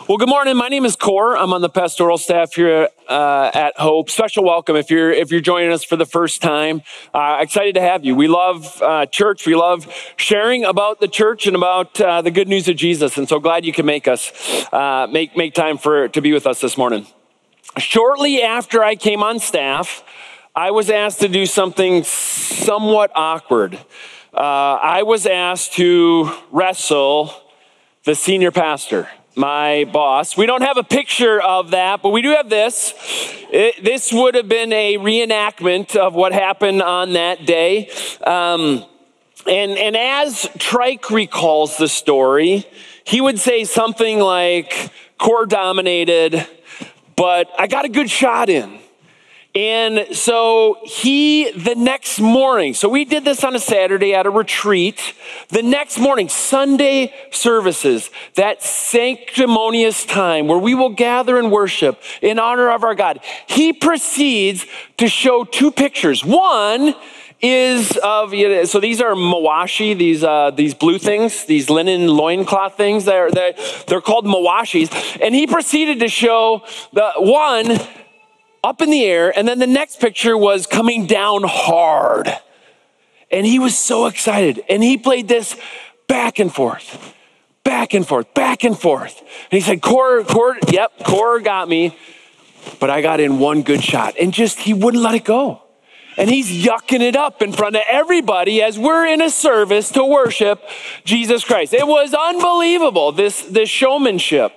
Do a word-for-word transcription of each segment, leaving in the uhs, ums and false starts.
Well, good morning. My name is Core. I'm on the pastoral staff here uh, at Hope. Special welcome if you're if you're joining us for the first time. Uh, excited to have you. We love uh, church. We love sharing about the church and about uh, the good news of Jesus. And so glad you can make us uh, make make time for to be with us this morning. Shortly after I came on staff, I was asked to do something somewhat awkward. Uh, I was asked to wrestle the senior pastor, my boss. We don't have a picture of that, but we do have this. It, this would have been a reenactment of what happened on that day. Um, and, and as Trike recalls the story, he would say something like, "Core dominated, but I got a good shot in." And so he, the next morning, so we did this on a Saturday at a retreat. The next morning, Sunday services, that sanctimonious time where we will gather and worship in honor of our God. He proceeds to show two pictures. One is of, so these are mawashi, these uh, these blue things, these linen loincloth things. They're, they're, they're called mawashis. And he proceeded to show the one up in the air, and then the next picture was coming down hard. And he was so excited. And he played this back and forth, back and forth, back and forth. And he said, Core, Core, yep, Core got me, but I got in one good shot. And just, he wouldn't let it go. And he's yucking it up in front of everybody as we're in a service to worship Jesus Christ. It was unbelievable, this, this showmanship.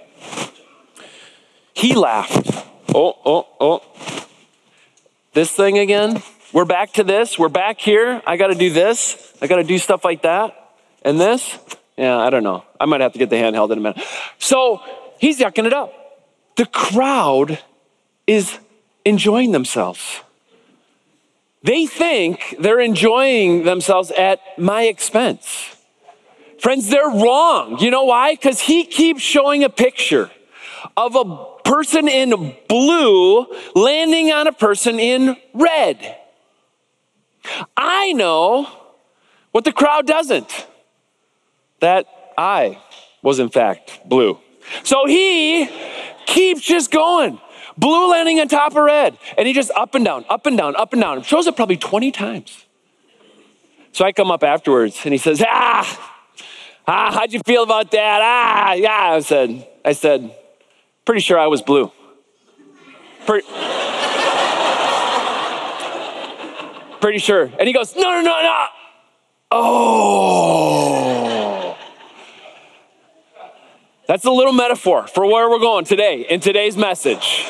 He laughed. Oh, oh, oh. This thing again. We're back to this. We're back here. I got to do this. I got to do stuff like that. And this. Yeah, I don't know. I might have to get the handheld in a minute. So he's yucking it up. The crowd is enjoying themselves. They think they're enjoying themselves at my expense. Friends, they're wrong. You know why? Because he keeps showing a picture of a person in blue landing on a person in red. I know what the crowd doesn't. That I was in fact blue. So he keeps just going. Blue landing on top of red. And he just up and down, up and down, up and down. Shows it probably twenty times. So I come up afterwards and he says, ah, ah, how'd you feel about that? Ah, yeah, I said, I said, pretty sure I was blue. Pretty, pretty sure. And he goes, no, no, no, no. Oh. That's a little metaphor for where we're going today in today's message.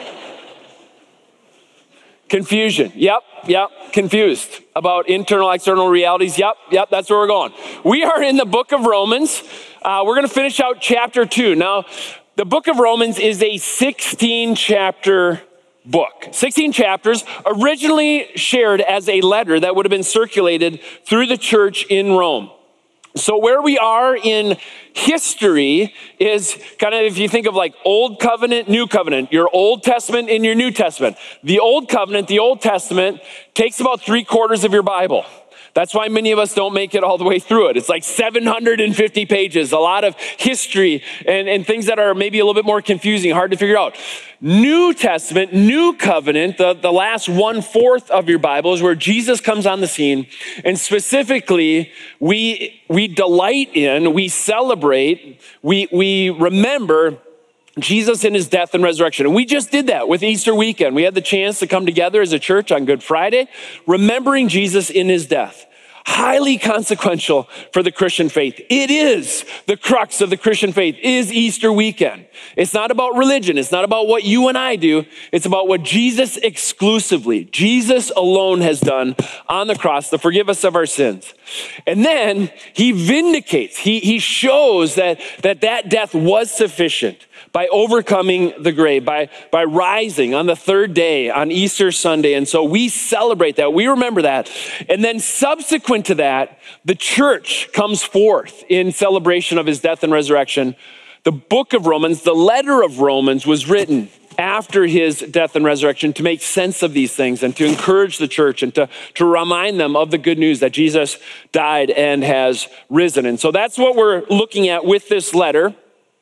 Confusion. Yep, yep. Confused about internal, external realities. Yep, yep. That's where we're going. We are in the book of Romans. Uh, we're going to finish out chapter two. Now, the book of Romans is a sixteen chapter book. sixteen chapters, originally shared as a letter that would have been circulated through the church in Rome. So where we are in history is kind of, if you think of like Old Covenant, New Covenant, your Old Testament and your New Testament. The Old Covenant, the Old Testament, takes about three quarters of your Bible. That's why many of us don't make it all the way through it. It's like seven hundred fifty pages, a lot of history and, and things that are maybe a little bit more confusing, hard to figure out. New Testament, New Covenant, the, the last one-fourth of your Bible is where Jesus comes on the scene. And specifically, we, we delight in, we celebrate, we, we remember Jesus in his death and resurrection. And we just did that with Easter weekend. We had the chance to come together as a church on Good Friday, remembering Jesus in his death. Highly consequential for the Christian faith. It is the crux of the Christian faith, is Easter weekend. It's not about religion. It's not about what you and I do. It's about what Jesus exclusively, Jesus alone has done on the cross to forgive us of our sins. And then he vindicates, he, he shows that, that that death was sufficient by overcoming the grave, by, by rising on the third day on Easter Sunday. And so we celebrate that. We remember that. And then subsequent to that, the church comes forth in celebration of his death and resurrection. The book of Romans, the letter of Romans, was written after his death and resurrection to make sense of these things and to encourage the church and to, to remind them of the good news that Jesus died and has risen. And so that's what we're looking at with this letter.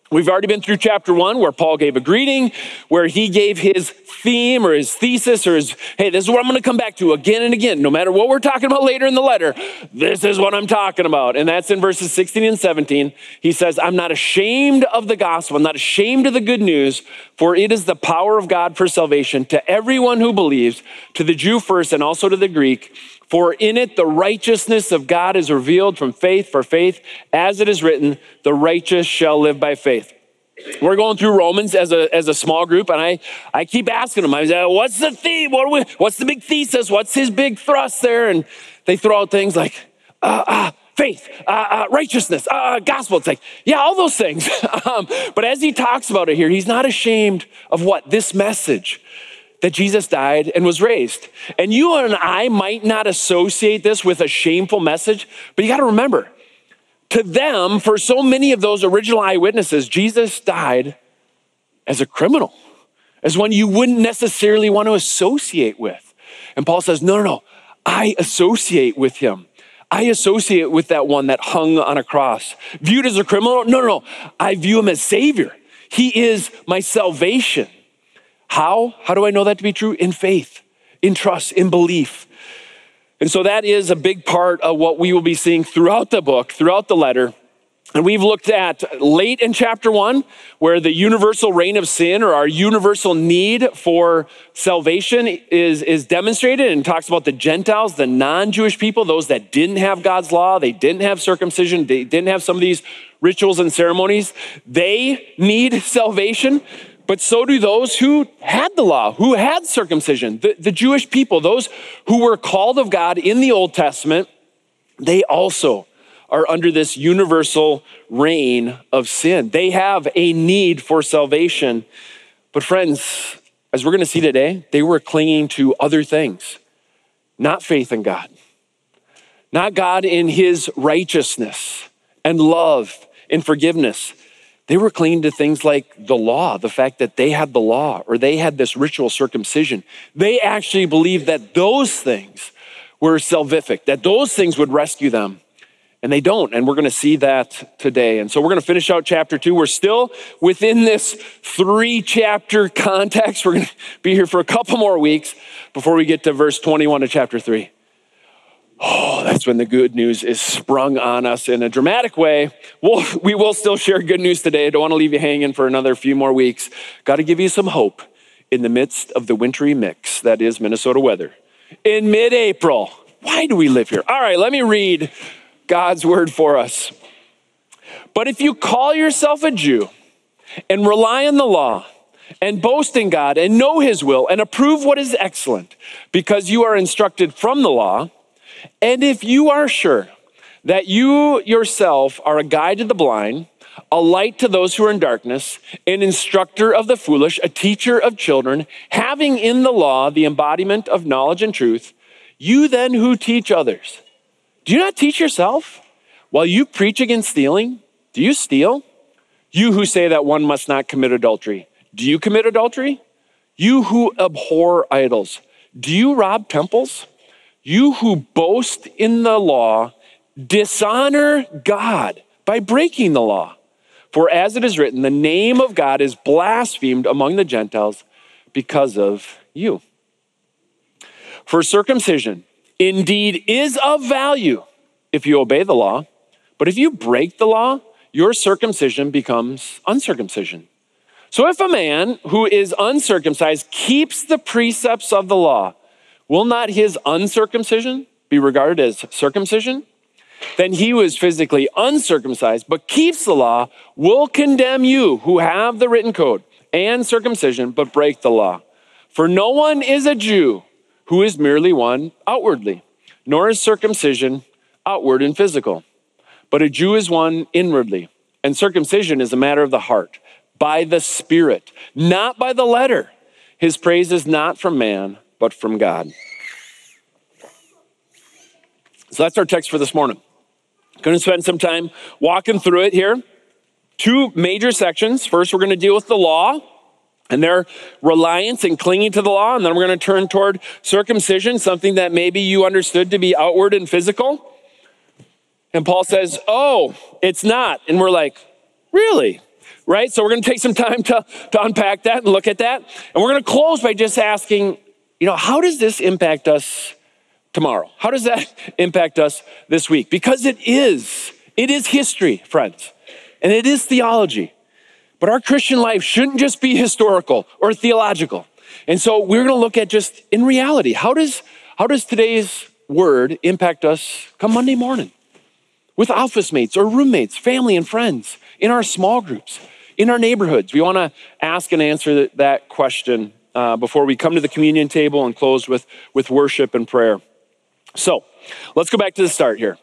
We've already been through chapter one where Paul gave a greeting, where he gave his theme or his thesis or his, hey, this is what I'm going to come back to again and again. No matter what we're talking about later in the letter, this is what I'm talking about. And that's in verses sixteen and seventeen. He says, I'm not ashamed of the gospel. I'm not ashamed of the good news, for it is the power of God for salvation to everyone who believes, to the Jew first and also to the Greek. For in it the righteousness of God is revealed from faith for faith, as it is written, the righteous shall live by faith. We're going through Romans as a as a small group, and I, I keep asking them, I say, what's the theme? What are we, what's the big thesis? What's his big thrust there? And they throw out things like uh, uh, faith, uh, uh, righteousness, uh, gospel. It's like, yeah, all those things. um, but as he talks about it here, he's not ashamed of what? This message. That Jesus died and was raised. And you and I might not associate this with a shameful message, but you got to remember, to them, for so many of those original eyewitnesses, Jesus died as a criminal, as one you wouldn't necessarily want to associate with. And Paul says, no, no, no, I associate with him. I associate with that one that hung on a cross. Viewed as a criminal? No, no, no, I view him as Savior. He is my salvation. How? How do I know that to be true? In faith, in trust, in belief. And so that is a big part of what we will be seeing throughout the book, throughout the letter. And we've looked at late in chapter one, where the universal reign of sin or our universal need for salvation is, is demonstrated, and talks about the Gentiles, the non-Jewish people, those that didn't have God's law, they didn't have circumcision, they didn't have some of these rituals and ceremonies. They need salvation. But so do those who had the law, who had circumcision. The, the Jewish people, those who were called of God in the Old Testament, they also are under this universal reign of sin. They have a need for salvation. But friends, as we're going to see today, they were clinging to other things, not faith in God, not God in his righteousness and love and forgiveness. They were clinging to things like the law, the fact that they had the law or they had this ritual circumcision. They actually believed that those things were salvific, that those things would rescue them. And they don't, and we're going to see that today. And so we're going to finish out chapter two. We're still within this three-chapter context. We're going to be here for a couple more weeks before we get to verse twenty-one of chapter three. Oh, that's when the good news is sprung on us in a dramatic way. We'll, we will still share good news today. I don't want to leave you hanging for another few more weeks. Got to give you some hope in the midst of the wintry mix that is Minnesota weather. In mid-April, why do we live here? All right, let me read God's word for us. But if you call yourself a Jew and rely on the law and boast in God and know his will and approve what is excellent because you are instructed from the law, and if you are sure that you yourself are a guide to the blind, a light to those who are in darkness, an instructor of the foolish, a teacher of children, having in the law the embodiment of knowledge and truth, you then who teach others, do you not teach yourself? While you preach against stealing, do you steal? You who say that one must not commit adultery, do you commit adultery? You who abhor idols, do you rob temples? You who boast in the law, dishonor God by breaking the law. For as it is written, the name of God is blasphemed among the Gentiles because of you. For circumcision indeed is of value if you obey the law, but if you break the law, your circumcision becomes uncircumcision. So if a man who is uncircumcised keeps the precepts of the law, will not his uncircumcision be regarded as circumcision? Then he who is physically uncircumcised but keeps the law will condemn you who have the written code and circumcision but break the law. For no one is a Jew who is merely one outwardly, nor is circumcision outward and physical. But a Jew is one inwardly, and circumcision is a matter of the heart, by the Spirit, not by the letter. His praise is not from man, but from God. So that's our text for this morning. Going to spend some time walking through it here. Two major sections. First, we're going to deal with the law and their reliance and clinging to the law. And then we're going to turn toward circumcision, something that maybe you understood to be outward and physical. And Paul says, oh, it's not. And we're like, really? right? So we're going to take some time to, to unpack that and look at that. And we're going to close by just asking, you know, how does this impact us tomorrow? How does that impact us this week? Because it is, it is history, friends, and it is theology. But our Christian life shouldn't just be historical or theological. And so we're going to look at just in reality, how does, how does today's word impact us come Monday morning? With office mates or roommates, family and friends, in our small groups, in our neighborhoods. We want to ask and answer that question uh, before we come to the communion table and close with, with worship and prayer. So let's go back to the start here.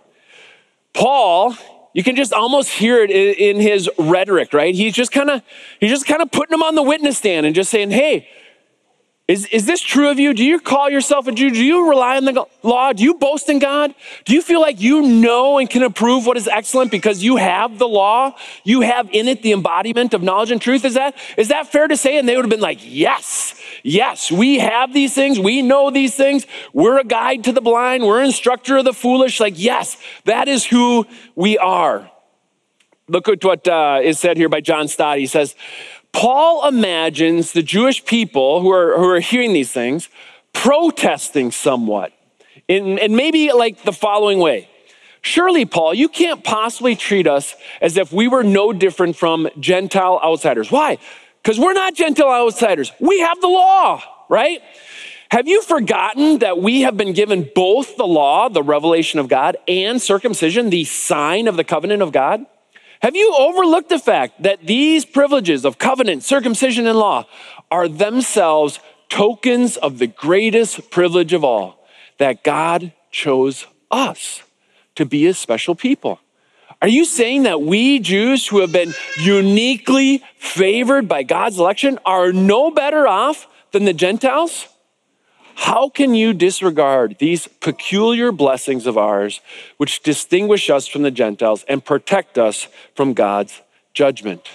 Paul, you can just almost hear it in, in his rhetoric, right? He's just kind of he's just kind of putting them on the witness stand and just saying, hey, Is, is this true of you? Do you call yourself a Jew? Do you rely on the law? Do you boast in God? Do you feel like you know and can approve what is excellent because you have the law? You have in it the embodiment of knowledge and truth? Is that, is that fair to say? And they would have been like, yes, yes, we have these things. We know these things. We're a guide to the blind. We're an instructor of the foolish. Like, yes, that is who we are. Look at what uh, is said here by John Stott. He says, Paul imagines the Jewish people who are, who are hearing these things protesting somewhat in, and maybe like the following way. Surely, Paul, you can't possibly treat us as if we were no different from Gentile outsiders. Why? Because we're not Gentile outsiders. We have the law, right? Have you forgotten that we have been given both the law, the revelation of God, and circumcision, the sign of the covenant of God? Have you overlooked the fact that these privileges of covenant, circumcision, and law are themselves tokens of the greatest privilege of all, that God chose us to be his special people? Are you saying that we Jews who have been uniquely favored by God's election are no better off than the Gentiles? How can you disregard these peculiar blessings of ours, which distinguish us from the Gentiles and protect us from God's judgment?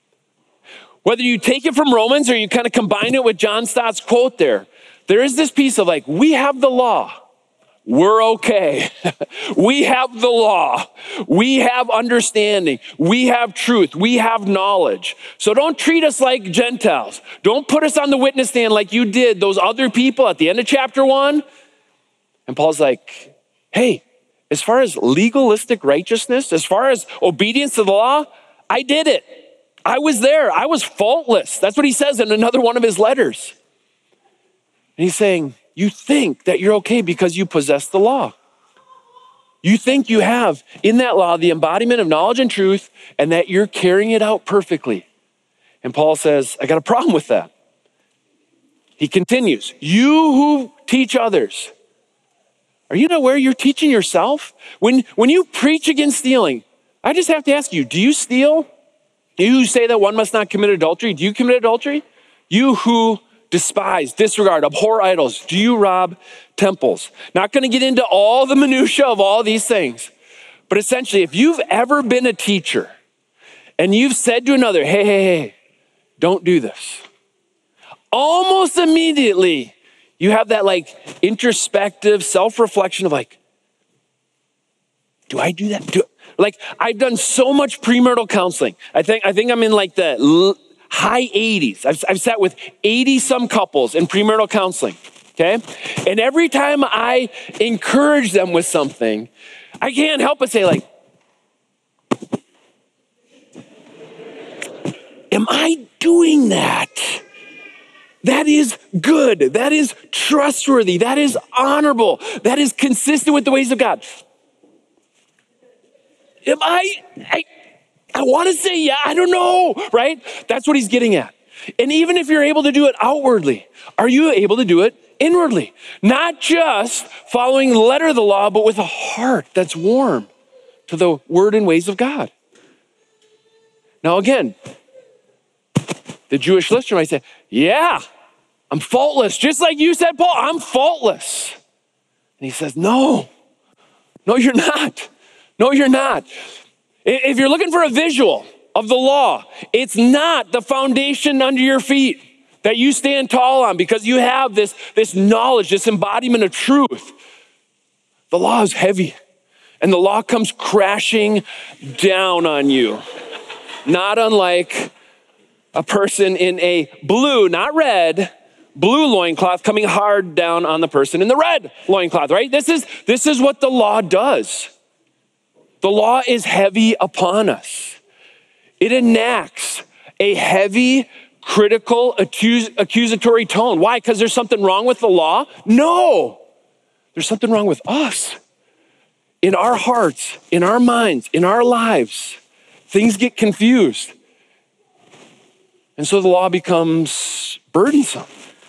Whether you take it from Romans or you kind of combine it with John Stott's quote there, there is this piece of like, we have the law. We're okay. We have the law. We have understanding. We have truth. We have knowledge. So don't treat us like Gentiles. Don't put us on the witness stand like you did those other people at the end of chapter one. And Paul's like, hey, as far as legalistic righteousness, as far as obedience to the law, I did it. I was there. I was faultless. That's what he says in another one of his letters. And he's saying, you think that you're okay because you possess the law. You think you have in that law the embodiment of knowledge and truth and that you're carrying it out perfectly. And Paul says, I got a problem with that. He continues, you who teach others, are you not aware you're teaching yourself? When, when you preach against stealing, I just have to ask you, do you steal? You who say that one must not commit adultery, do you commit adultery? You who despise, disregard, abhor idols, do you rob temples? Not going to get into all the minutia of all these things, but essentially, if you've ever been a teacher and you've said to another, hey, hey, hey, don't do this, almost immediately you have that like introspective self-reflection of like, do I do that? Do, like I've done so much premarital counseling. I think I think I'm in like the l- high eighties. I've, I've sat with eighty some couples in premarital counseling, okay? And every time I encourage them with something, I can't help but say like, am I doing that? That is good. That is trustworthy. That is honorable. That is consistent with the ways of God. Am I, I I want to say, yeah, I don't know, right? That's what he's getting at. And even if you're able to do it outwardly, are you able to do it inwardly? Not just following the letter of the law, but with a heart that's warm to the word and ways of God. Now again, the Jewish listener might say, yeah, I'm faultless. Just like you said, Paul, I'm faultless. And he says, no, no, you're not. No, you're not. If you're looking for a visual of the law, it's not the foundation under your feet that you stand tall on because you have this, this knowledge, this embodiment of truth. The law is heavy and the law comes crashing down on you. Not unlike a person in a blue, not red, blue loincloth coming hard down on the person in the red loincloth, right? This is, this is what the law does. The law is heavy upon us. It enacts a heavy, critical, accus- accusatory tone. Why? Because there's something wrong with the law? No, there's something wrong with us. In our hearts, in our minds, in our lives, things get confused. And so the law becomes burdensome.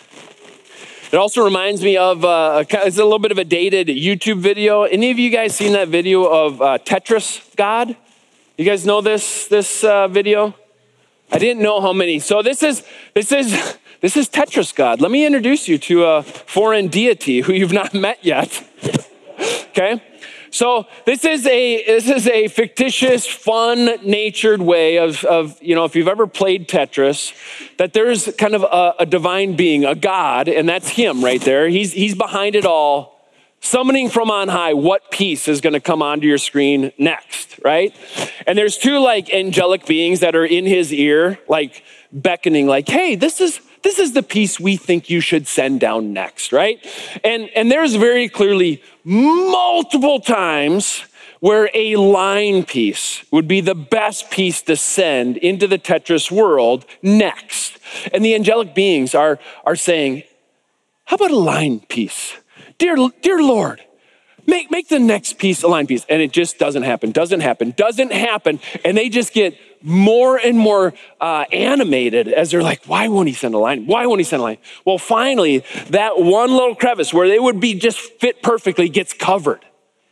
It also reminds me of, uh, it's a little bit of a dated YouTube video. Any of you guys seen that video of uh, Tetris God? You guys know this, this uh, video? I didn't know how many. So this is, this is, this is Tetris God. Let me introduce you to a foreign deity who you've not met yet. Okay? So this is a this is a fictitious, fun-natured way of, of, you know, if you've ever played Tetris, that there's kind of a, a divine being, a God, and that's him right there. He's, he's behind it all, summoning from on high what piece is going to come onto your screen next, right? And there's two like angelic beings that are in his ear, like beckoning, like, hey, this is this is the piece we think you should send down next, right? And, and there's very clearly multiple times where a line piece would be the best piece to send into the Tetris world next. And the angelic beings are, are saying, how about a line piece? Dear, dear Lord, make, make the next piece a line piece. And it just doesn't happen, doesn't happen, doesn't happen. And they just get more and more uh, animated as they're like, why won't he send a line? Why won't he send a line? Well, finally, that one little crevice where they would be just fit perfectly gets covered.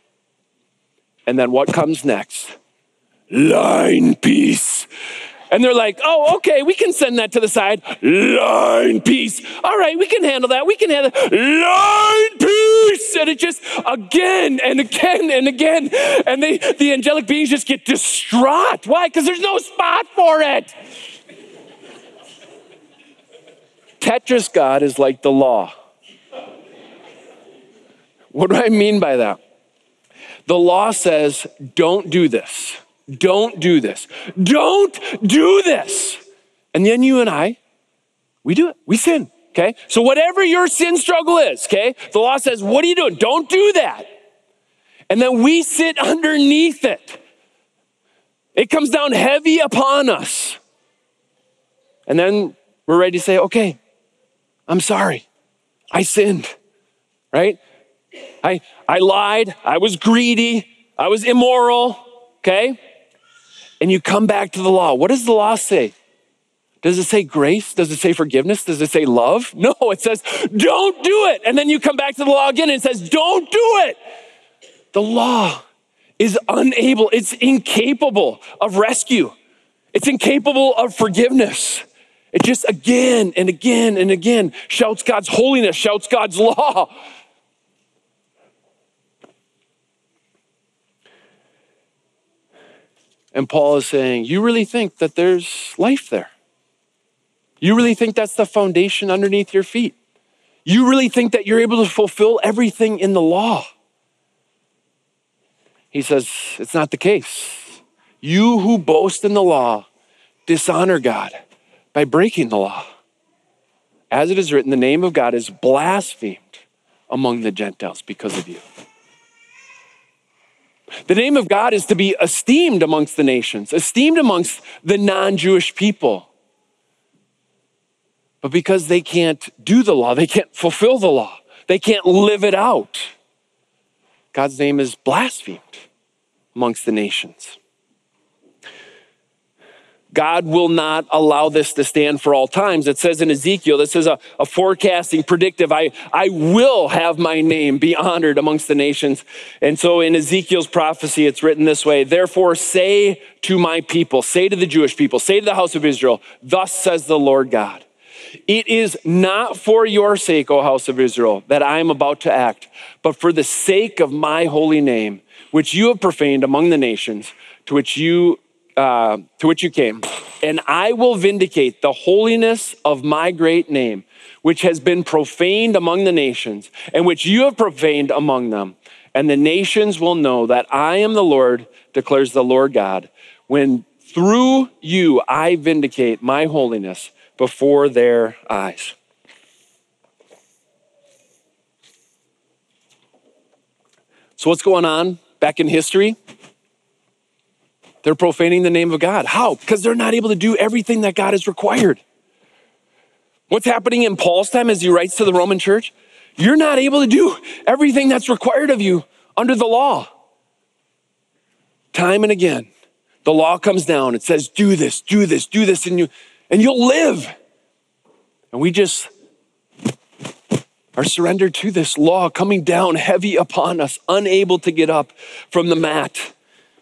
And then what comes next? Line piece. And they're like, oh, okay, we can send that to the side. Line piece. All right, we can handle that. We can handle that. Line piece. And it just again and again and again. And they, the angelic beings just get distraught. Why? Because there's no spot for it. Tetris God is like the law. What do I mean by that? The law says, don't do this. Don't do this. Don't do this. And then you and I, we do it. We sin, okay? So whatever your sin struggle is, okay? The law says, what are you doing? Don't do that. And then we sit underneath it. It comes down heavy upon us. And then we're ready to say, okay, I'm sorry. I sinned, right? I, I lied. I was greedy. I was immoral, okay? And you come back to the law. What does the law say? Does it say grace? Does it say forgiveness? Does it say love? No, it says, don't do it. And then you come back to the law again and it says, don't do it. The law is unable, it's incapable of rescue. It's incapable of forgiveness. It just again and again and again shouts God's holiness, shouts God's law. And Paul is saying, you really think that there's life there? You really think that's the foundation underneath your feet? You really think that you're able to fulfill everything in the law? He says, it's not the case. You who boast in the law dishonor God by breaking the law. As it is written, the name of God is blasphemed among the Gentiles because of you. The name of God is to be esteemed amongst the nations, esteemed amongst the non-Jewish people. But because they can't do the law, they can't fulfill the law, they can't live it out, God's name is blasphemed amongst the nations. God will not allow this to stand for all times. It says in Ezekiel, this is a, a forecasting, predictive, I, I will have my name be honored amongst the nations. And so in Ezekiel's prophecy, it's written this way, therefore say to my people, say to the Jewish people, say to the house of Israel, thus says the Lord God, it is not for your sake, O house of Israel, that I am about to act, but for the sake of my holy name, which you have profaned among the nations, to which you Uh, to which you came, and I will vindicate the holiness of my great name, which has been profaned among the nations, and which you have profaned among them. And the nations will know that I am the Lord, declares the Lord God, when through you, I vindicate my holiness before their eyes. So what's going on back in history? They're profaning the name of God. How? Because they're not able to do everything that God has required. What's happening in Paul's time as he writes to the Roman church? You're not able to do everything that's required of you under the law. Time and again, the law comes down. It says, do this, do this, do this, and, you, and you'll live. And we just are surrendered to this law coming down heavy upon us, unable to get up from the mat.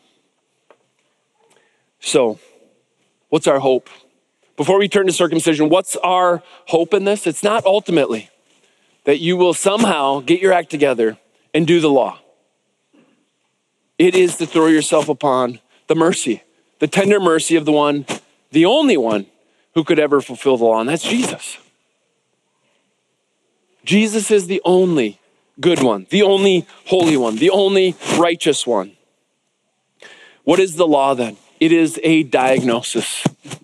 So, what's our hope? Before we turn to circumcision, what's our hope in this? It's not ultimately that you will somehow get your act together and do the law. It is to throw yourself upon the mercy, the tender mercy of the one, the only one who could ever fulfill the law, and that's Jesus. Jesus is the only good one, the only holy one, the only righteous one. What is the law then? It is a diagnosis.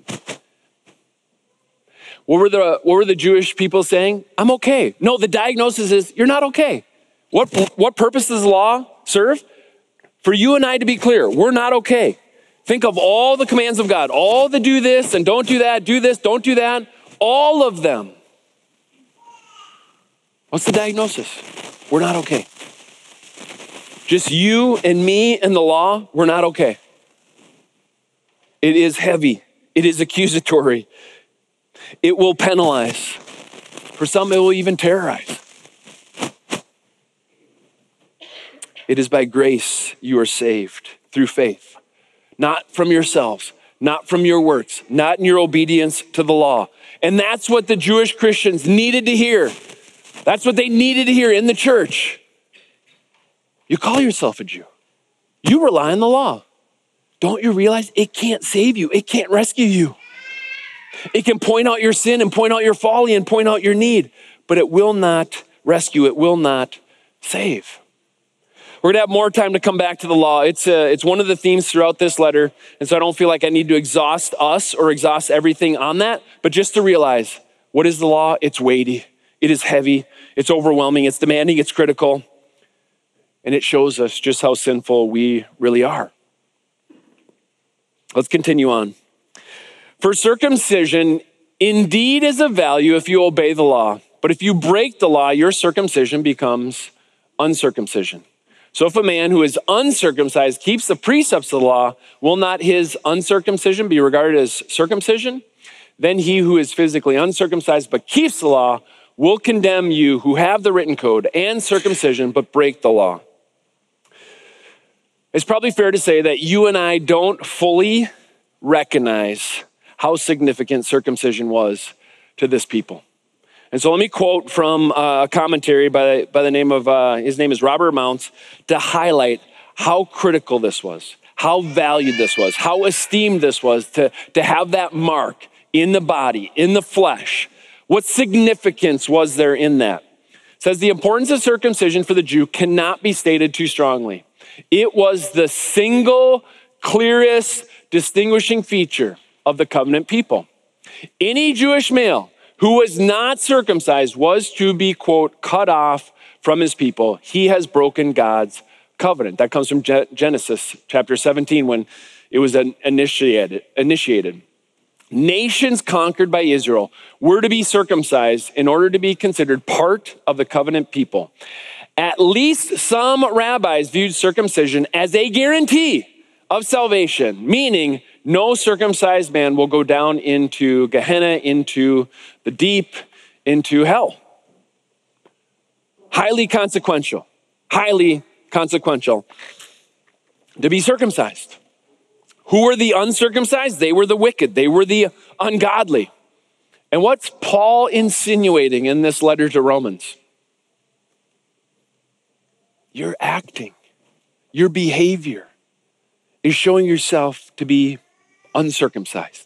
What were the, what were the Jewish people saying? I'm okay. No, the diagnosis is you're not okay. What, what purpose does the law serve? For you and I to be clear, we're not okay. Think of all the commands of God, all the do this and don't do that, do this, don't do that, all of them. What's the diagnosis? We're not okay. Just you and me and the law, we're not okay. It is heavy. It is accusatory. It will penalize. For some, it will even terrorize. It is by grace you are saved through faith, not from yourselves, not from your works, not in your obedience to the law. And that's what the Jewish Christians needed to hear. That's what they needed to hear in the church. You call yourself a Jew. You rely on the law. Don't you realize it can't save you? It can't rescue you. It can point out your sin and point out your folly and point out your need, but it will not rescue. It will not save. We're gonna have more time to come back to the law. It's a, it's one of the themes throughout this letter, and so I don't feel like I need to exhaust us or exhaust everything on that, but just to realize, what is the law? It's weighty, it is heavy, it's overwhelming, it's demanding, it's critical, and it shows us just how sinful we really are. Let's continue on. For circumcision indeed is of value if you obey the law, but if you break the law, your circumcision becomes uncircumcision. So if a man who is uncircumcised keeps the precepts of the law, will not his uncircumcision be regarded as circumcision? Then he who is physically uncircumcised but keeps the law will condemn you who have the written code and circumcision but break the law. It's probably fair to say that you and I don't fully recognize how significant circumcision was to this people. And so let me quote from a commentary by, by the name of, uh, his name is Robert Mounce, to highlight how critical this was, how valued this was, how esteemed this was to, to have that mark in the body, in the flesh. What significance was there in that? It says the importance of circumcision for the Jew cannot be stated too strongly. It was the single clearest distinguishing feature of the covenant people. Any Jewish male who was not circumcised was to be, quote, cut off from his people. He has broken God's covenant. That comes from Genesis chapter seventeen when it was initiated. initiated. Nations conquered by Israel were to be circumcised in order to be considered part of the covenant people. At least some rabbis viewed circumcision as a guarantee of salvation, meaning no circumcised man will go down into Gehenna, into the deep, into hell. Highly consequential, highly consequential to be circumcised. Who were the uncircumcised? They were the wicked. They were the ungodly. And what's Paul insinuating in this letter to Romans? Your acting, your behavior is showing yourself to be uncircumcised.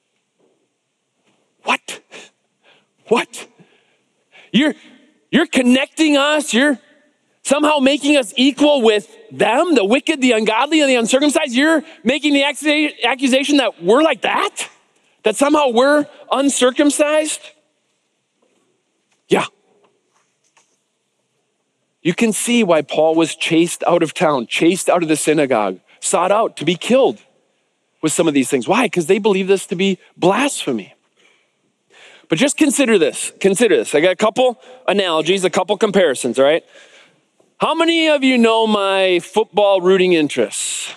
What? What? You're, you're connecting us, you're somehow making us equal with them, the wicked, the ungodly, and the uncircumcised. You're making the accusation that we're like that? That somehow we're uncircumcised? Yeah. You can see why Paul was chased out of town, chased out of the synagogue, sought out to be killed with some of these things. Why? Because they believe this to be blasphemy. But just consider this, consider this. I got a couple analogies, a couple comparisons, all right? How many of you know my football rooting interests?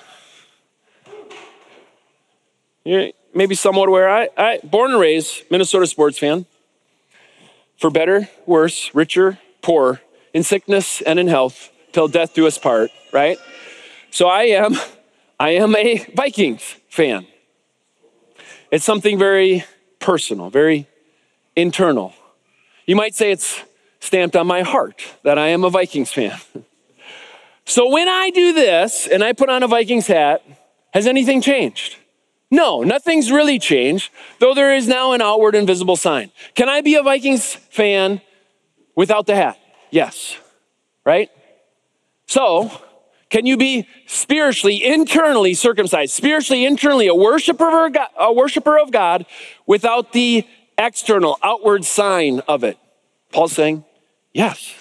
You're maybe somewhat aware. I, I, born and raised, Minnesota sports fan. For better, worse, richer, poorer, in sickness and in health, till death do us part, right? So I am, I am a Vikings fan. It's something very personal, very internal. You might say it's stamped on my heart that I am a Vikings fan. So when I do this and I put on a Vikings hat, has anything changed? No, nothing's really changed, though there is now an outward and visible sign. Can I be a Vikings fan without the hat? Yes, right? So, can you be spiritually, internally circumcised, spiritually, internally a worshiper of God, a worshiper of God without the external, outward sign of it? Paul's saying, yes.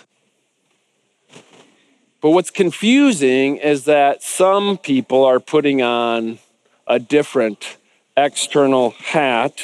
But what's confusing is that some people are putting on a different external hat.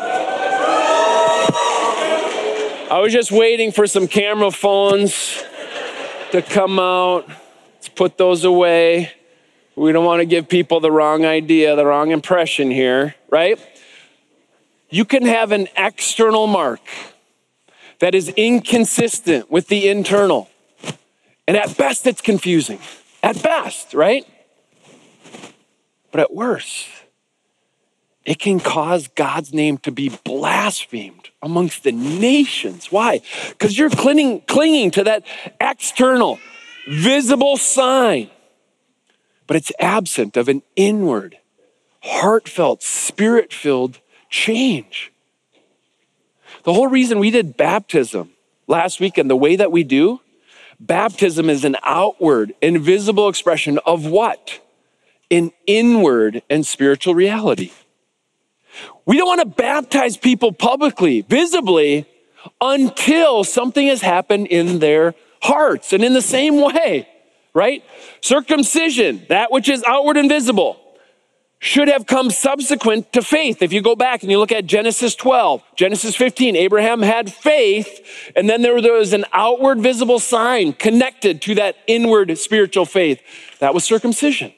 I was just waiting for some camera phones to come out. Let's put those away. We don't want to give people the wrong idea, the wrong impression here, right? You can have an external mark that is inconsistent with the internal. And at best, it's confusing. At best, right? But at worst, it can cause God's name to be blasphemed amongst the nations. Why? Because you're clinging, clinging to that external, visible sign, but it's absent of an inward, heartfelt, spirit-filled change. The whole reason we did baptism last week and the way that we do, baptism is an outward and visible expression of what? An inward and spiritual reality. We don't want to baptize people publicly, visibly, until something has happened in their hearts. And in the same way, right? Circumcision, that which is outward and visible, should have come subsequent to faith. If you go back and you look at Genesis twelve, Genesis fifteen, Abraham had faith, and then there was an outward visible sign connected to that inward spiritual faith. That was circumcision.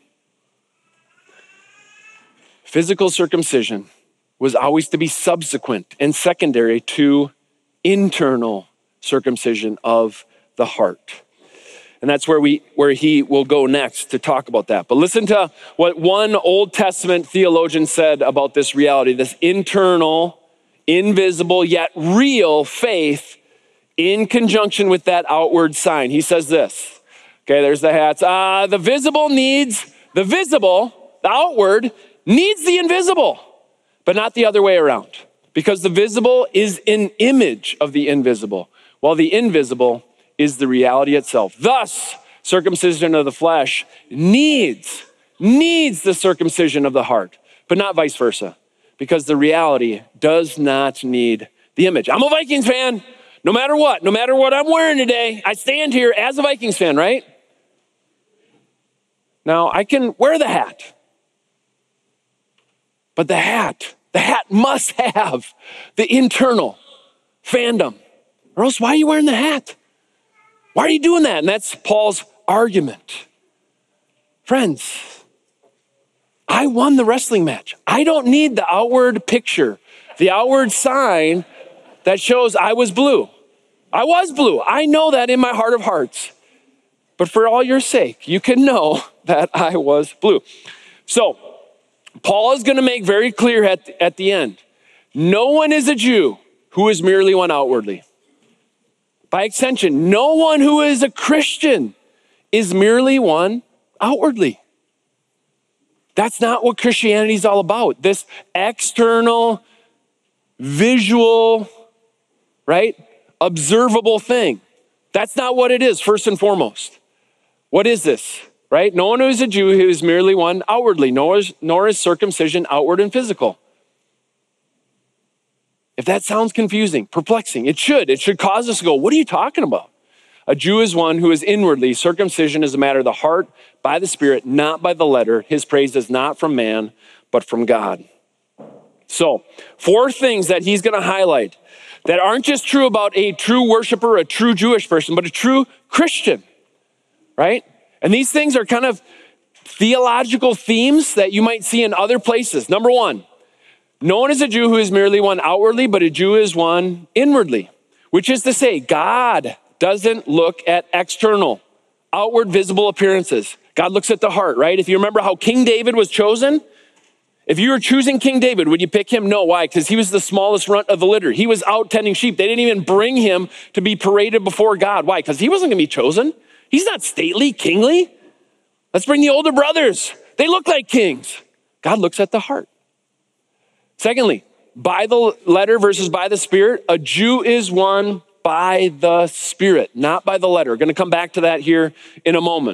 Physical circumcision was always to be subsequent and secondary to internal circumcision of the heart. And that's where we where he will go next to talk about that. But listen to what one Old Testament theologian said about this reality, this internal, invisible, yet real faith in conjunction with that outward sign. He says this. Okay, there's the hats. Uh, the visible needs, the visible, the outward, needs the invisible, but not the other way around. Because the visible is an image of the invisible, while the invisible is the reality itself. Thus, circumcision of the flesh needs, needs the circumcision of the heart, but not vice versa, because the reality does not need the image. I'm a Vikings fan, no matter what, no matter what I'm wearing today, I stand here as a Vikings fan, right? Now, I can wear the hat, but the hat, the hat must have the internal fandom, or else why are you wearing the hat? Why are you doing that? And that's Paul's argument. Friends, I won the wrestling match. I don't need the outward picture, the outward sign that shows I was blue. I was blue. I know that in my heart of hearts. But for all your sake, you can know that I was blue. So, Paul is going to make very clear at, at the end, no one is a Jew who is merely one outwardly. By extension, no one who is a Christian is merely one outwardly. That's not what Christianity is all about. This external, visual, right, observable thing. That's not what it is, first and foremost. What is this, right? No one who is a Jew who is merely one outwardly, nor is, nor is circumcision outward and physical. If that sounds confusing, perplexing, it should. It should cause us to go, what are you talking about? A Jew is one who is inwardly. Circumcision is a matter of the heart by the Spirit, not by the letter. His praise is not from man, but from God. So, four things that he's going to highlight that aren't just true about a true worshiper, a true Jewish person, but a true Christian, right? And these things are kind of theological themes that you might see in other places. Number one, no one is a Jew who is merely one outwardly, but a Jew is one inwardly, which is to say, God doesn't look at external, outward, visible appearances. God looks at the heart, right? If you remember how King David was chosen, if you were choosing King David, would you pick him? No, why? Because he was the smallest runt of the litter. He was out tending sheep. They didn't even bring him to be paraded before God. Why? Because he wasn't gonna be chosen. He's not stately, kingly. Let's bring the older brothers. They look like kings. God looks at the heart. Secondly, by the letter versus by the Spirit, a Jew is one by the Spirit, not by the letter. We're going to come back to that here in a moment.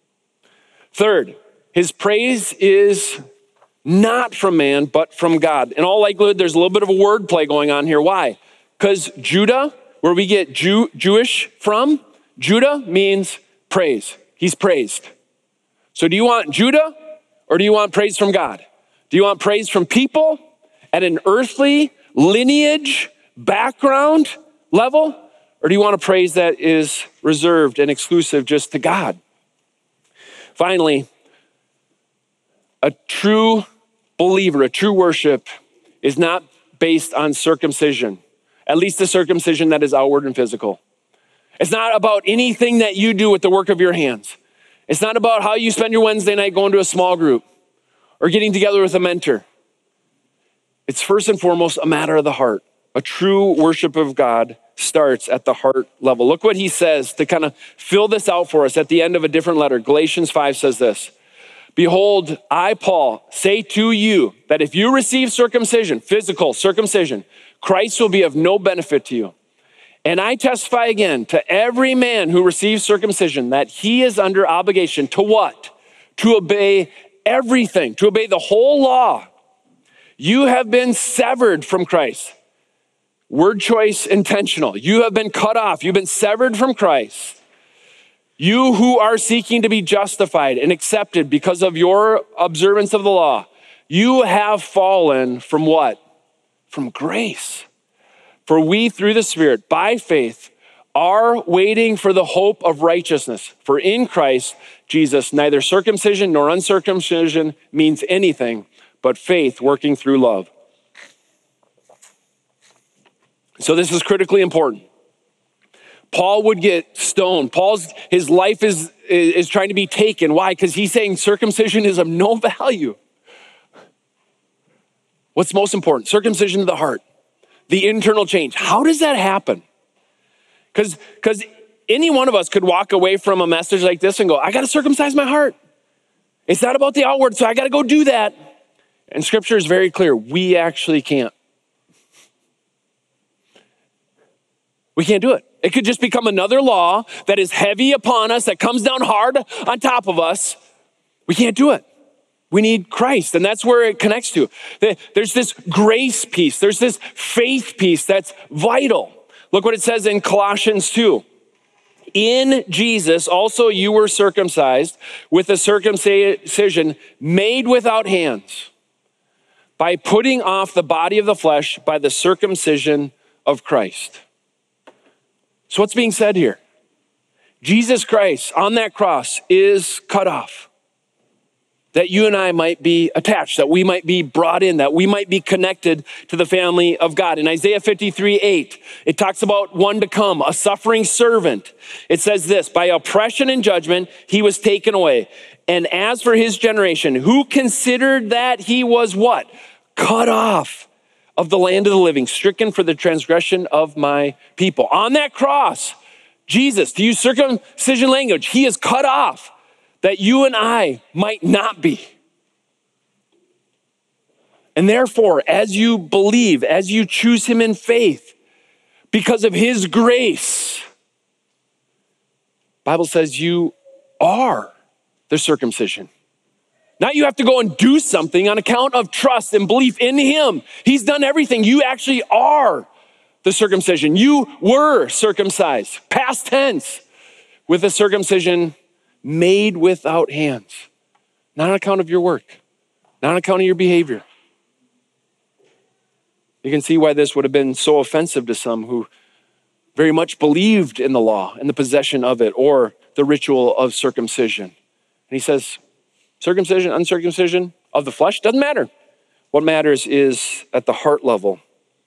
Third, his praise is not from man, but from God. In all likelihood, there's a little bit of a word play going on here. Why? Because Judah, where we get Jew, Jewish from, Judah means praise. He's praised. So do you want Judah or do you want praise from God? Do you want praise from people at an earthly lineage, background level? Or do you want a praise that is reserved and exclusive just to God? Finally, a true believer, a true worship is not based on circumcision, at least the circumcision that is outward and physical. It's not about anything that you do with the work of your hands. It's not about how you spend your Wednesday night going to a small group or getting together with a mentor. It's first and foremost a matter of the heart. A true worship of God starts at the heart level. Look what he says to kind of fill this out for us at the end of a different letter. Galatians five says this, behold, I, Paul, say to you that if you receive circumcision, physical circumcision, Christ will be of no benefit to you. And I testify again to every man who receives circumcision that he is under obligation to what? To obey everything, to obey the whole law. You have been severed from Christ. Word choice intentional. You have been cut off. You've been severed from Christ. You who are seeking to be justified and accepted because of your observance of the law, you have fallen from what? From grace. For we, through the Spirit, by faith, are waiting for the hope of righteousness. For in Christ Jesus, neither circumcision nor uncircumcision means anything, but faith working through love. So this is critically important. Paul would get stoned. Paul's, his life is, is trying to be taken. Why? Because he's saying circumcision is of no value. What's most important? Circumcision of the heart. The internal change. How does that happen? Because because any one of us could walk away from a message like this and go, I got to circumcise my heart. It's not about the outward, so I got to go do that. And scripture is very clear. We actually can't. We can't do it. It could just become another law that is heavy upon us, that comes down hard on top of us. We can't do it. We need Christ, and that's where it connects to. There's this grace piece. There's this faith piece that's vital. Look what it says in Colossians two. In Jesus, also you were circumcised with a circumcision made without hands, by putting off the body of the flesh by the circumcision of Christ. So what's being said here? Jesus Christ on that cross is cut off, that you and I might be attached, that we might be brought in, that we might be connected to the family of God. In Isaiah fifty-three eight, it talks about one to come, a suffering servant. It says this, by oppression and judgment, he was taken away. And as for his generation, who considered that he was what? Cut off of the land of the living, stricken for the transgression of my people. On that cross, Jesus, to use circumcision language, he is cut off, that you and I might not be. And therefore, as you believe, as you choose him in faith, because of his grace, the Bible says you are the circumcision. Now you have to go and do something on account of trust and belief in him. He's done everything. You actually are the circumcision. You were circumcised, past tense, with a circumcision made without hands. Not on account of your work, not on account of your behavior. You can see why this would have been so offensive to some who very much believed in the law and the possession of it or the ritual of circumcision. And he says, circumcision, uncircumcision of the flesh, doesn't matter. What matters is at the heart level.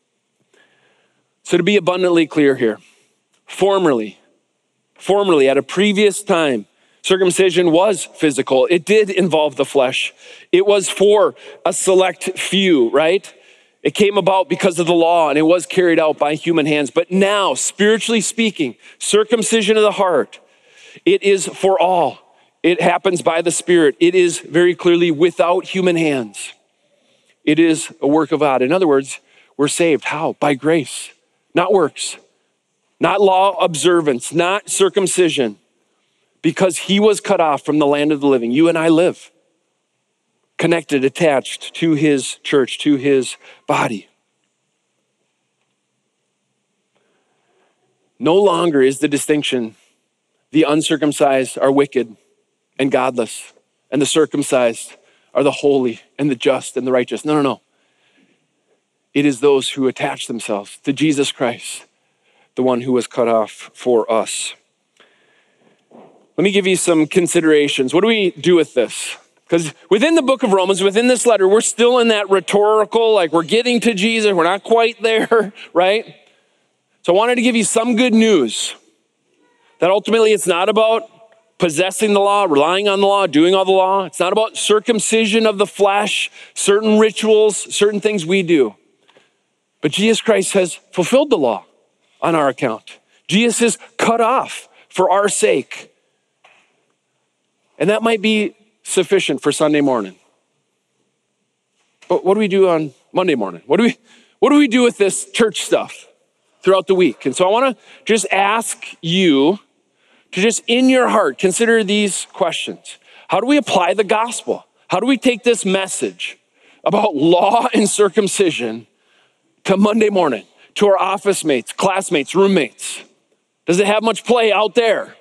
So to be abundantly clear here, formerly, formerly at a previous time, circumcision was physical. It did involve the flesh. It was for a select few, right? It came about because of the law and it was carried out by human hands. But now, spiritually speaking, circumcision of the heart, it is for all. It happens by the Spirit. It is very clearly without human hands. It is a work of God. In other words, we're saved. How? By grace, not works, not law observance, not circumcision, because he was cut off from the land of the living. You and I live connected, attached to his church, to his body. No longer is the distinction, the uncircumcised are wicked and godless, and the circumcised are the holy and the just and the righteous. No, no, no. It is those who attach themselves to Jesus Christ, the one who was cut off for us. Let me give you some considerations. What do we do with this? Because within the book of Romans, within this letter, we're still in that rhetorical, like we're getting to Jesus, we're not quite there, right? So I wanted to give you some good news that ultimately it's not about possessing the law, relying on the law, doing all the law. It's not about circumcision of the flesh, certain rituals, certain things we do. But Jesus Christ has fulfilled the law on our account. Jesus is cut off for our sake. And that might be sufficient for Sunday morning. But what do we do on Monday morning? What do we, what do we do with this church stuff throughout the week? And so I want to just ask you to just in your heart, consider these questions. How do we apply the gospel? How do we take this message about law and circumcision to Monday morning, to our office mates, classmates, roommates? Does it have much play out there?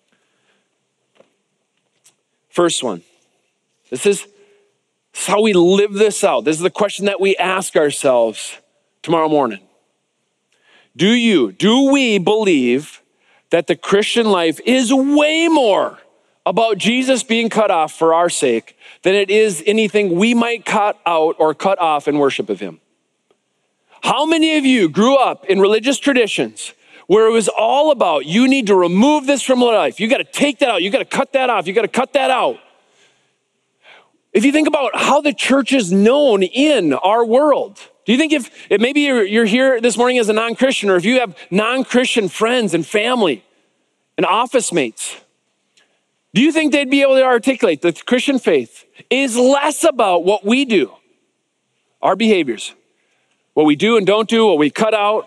First one, this is, this is how we live this out. This is the question that we ask ourselves tomorrow morning. Do you, do we believe that the Christian life is way more about Jesus being cut off for our sake than it is anything we might cut out or cut off in worship of him? How many of you grew up in religious traditions where it was all about, you need to remove this from life. You got to take that out. You got to cut that off. You got to cut that out. If you think about how the church is known in our world, do you think if, if maybe you're, you're here this morning as a non-Christian, or if you have non-Christian friends and family and office mates, do you think they'd be able to articulate that the Christian faith is less about what we do, our behaviors, what we do and don't do, what we cut out?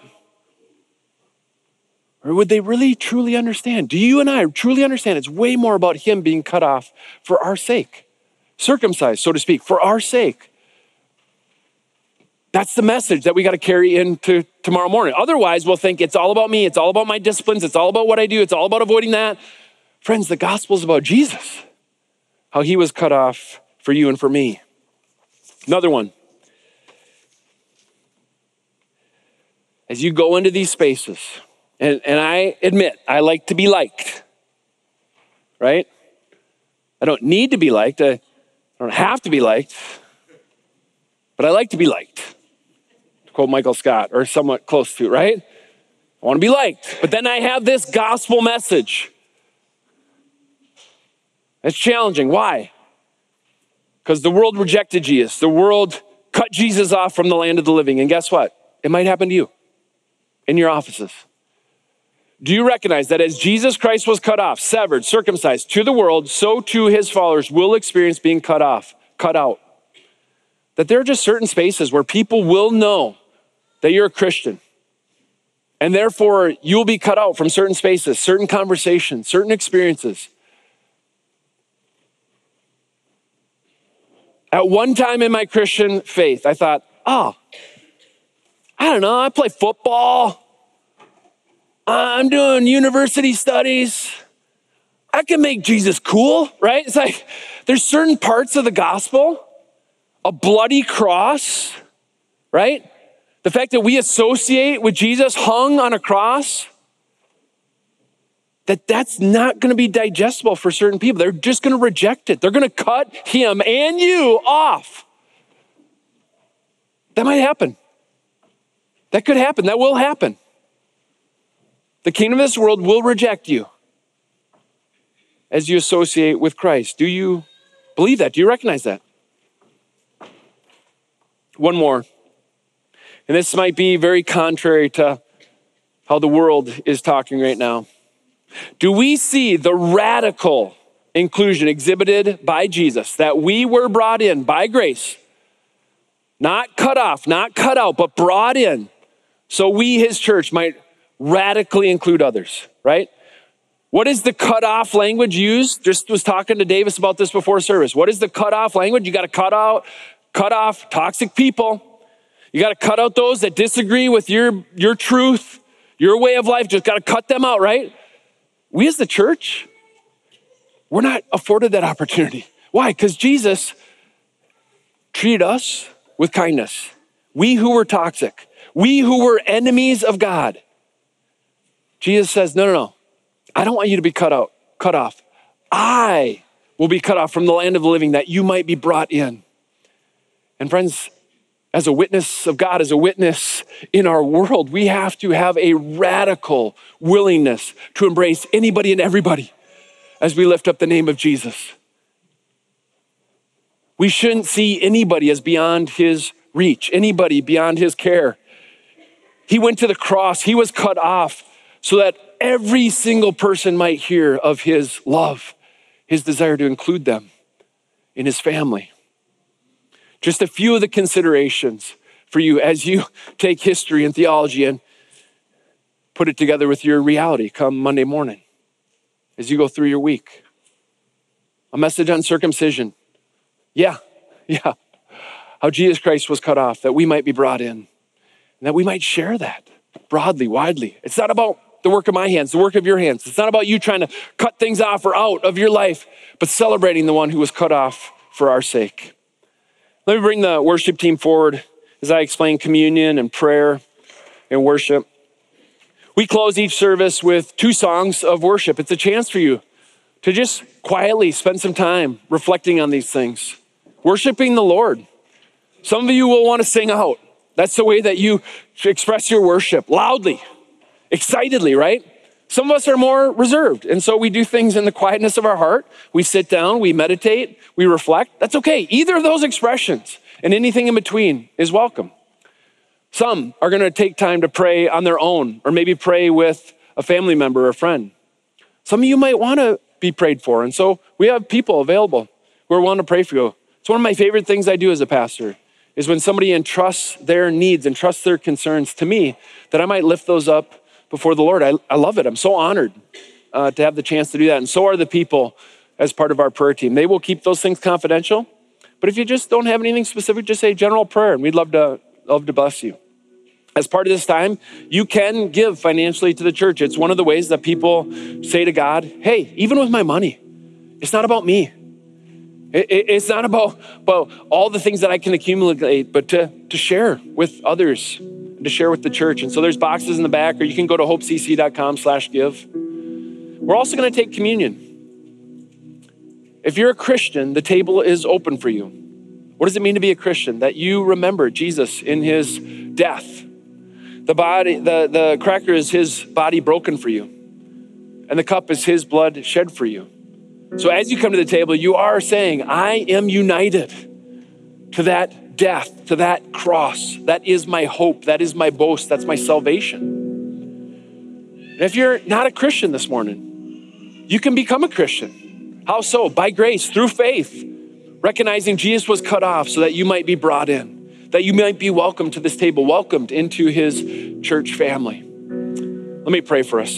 Or would they really truly understand? Do you and I truly understand it's way more about him being cut off for our sake? Circumcised, so to speak, for our sake. That's the message that we got to carry into tomorrow morning. Otherwise, we'll think it's all about me. It's all about my disciplines. It's all about what I do. It's all about avoiding that. Friends, the gospel is about Jesus, how he was cut off for you and for me. Another one. As you go into these spaces, and, and I admit, I like to be liked, right? I don't need to be liked. I, I don't have to be liked, but I like to be liked. To quote Michael Scott, or somewhat close to, right? I want to be liked. But then I have this gospel message. It's challenging. Why? Because the world rejected Jesus. The world cut Jesus off from the land of the living. And guess what? It might happen to you in your offices. Do you recognize that as Jesus Christ was cut off, severed, circumcised to the world, so too his followers will experience being cut off, cut out? That there are just certain spaces where people will know that you're a Christian. And therefore you'll be cut out from certain spaces, certain conversations, certain experiences. At one time in my Christian faith, I thought, oh, I don't know, I play football. I'm doing university studies. I can make Jesus cool, right? It's like there's certain parts of the gospel, a bloody cross, right? The fact that we associate with Jesus hung on a cross, that that's not going to be digestible for certain people. They're just going to reject it. They're going to cut him and you off. That might happen. That could happen. That will happen. The kingdom of this world will reject you as you associate with Christ. Do you believe that? Do you recognize that? One more. And this might be very contrary to how the world is talking right now. Do we see the radical inclusion exhibited by Jesus, that we were brought in by grace, not cut off, not cut out, but brought in, so we, his church, might radically include others, right? What is the cut off language used? Just was talking to Davis about this before service. What is the cut off language? You got to cut out, cut off toxic people. You got to cut out those that disagree with your, your truth, your way of life. Just got to cut them out, right? We as the church, we're not afforded that opportunity. Why? Because Jesus treated us with kindness. We who were toxic, we who were enemies of God. Jesus says, no, no, no. I don't want you to be cut out, cut off. I will be cut off from the land of the living that you might be brought in. And friends, as a witness of God, as a witness in our world, we have to have a radical willingness to embrace anybody and everybody as we lift up the name of Jesus. We shouldn't see anybody as beyond his reach, anybody beyond his care. He went to the cross, he was cut off so that every single person might hear of his love, his desire to include them in his family. Just a few of the considerations for you as you take history and theology and put it together with your reality come Monday morning, as you go through your week. A message on circumcision. Yeah, yeah. How Jesus Christ was cut off, that we might be brought in, and that we might share that broadly, widely. It's not about the work of my hands, the work of your hands. It's not about you trying to cut things off or out of your life, but celebrating the one who was cut off for our sake. Let me bring the worship team forward as I explain communion and prayer and worship. We close each service with two songs of worship. It's a chance for you to just quietly spend some time reflecting on these things, worshiping the Lord. Some of you will want to sing out. That's the way that you express your worship, loudly, excitedly, right? Some of us are more reserved, and so we do things in the quietness of our heart. We sit down, we meditate, we reflect. That's okay. Either of those expressions and anything in between is welcome. Some are going to take time to pray on their own, or maybe pray with a family member or a friend. Some of you might want to be prayed for, and so we have people available who are willing to pray for you. It's one of my favorite things I do as a pastor, is when somebody entrusts their needs, entrusts their concerns to me, that I might lift those up before the Lord. I, I love it. I'm so honored uh, to have the chance to do that. And so are the people as part of our prayer team. They will keep those things confidential. But if you just don't have anything specific, just say general prayer, and we'd love to, love to bless you. As part of this time, you can give financially to the church. It's one of the ways that people say to God, hey, even with my money, it's not about me. It, it, it's not about, about all the things that I can accumulate, but to, to share with others, to share with the church. And so there's boxes in the back, or you can go to hopecc.com slash give. We're also going to take communion. If you're a Christian, the table is open for you. What does it mean to be a Christian? That you remember Jesus in his death. The body, the, the cracker is his body broken for you. And the cup is his blood shed for you. So as you come to the table, you are saying, I am united to that death, to that cross. That is my hope. That is my boast. That's my salvation. And if you're not a Christian this morning, you can become a Christian. How so? By grace, through faith, recognizing Jesus was cut off so that you might be brought in, that you might be welcomed to this table, welcomed into his church family. Let me pray for us.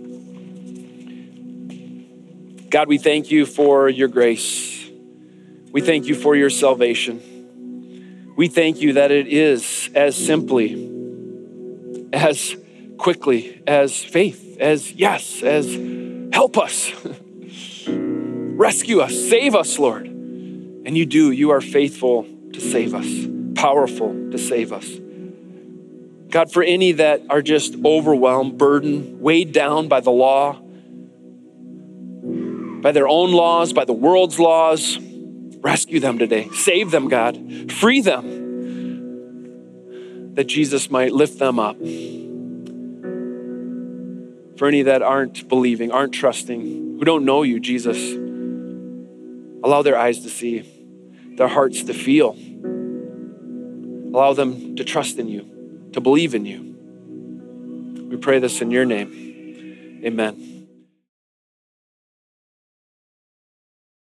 God, we thank you for your grace. We thank you for your salvation. We thank you that it is as simply, as quickly as faith, as yes, as help us, rescue us, save us, Lord. And you do, you are faithful to save us, powerful to save us. God, for any that are just overwhelmed, burdened, weighed down by the law, by their own laws, by the world's laws, rescue them today. Save them, God. Free them, that Jesus might lift them up. For any that aren't believing, aren't trusting, who don't know you, Jesus, allow their eyes to see, their hearts to feel. Allow them to trust in you, to believe in you. We pray this in your name. Amen.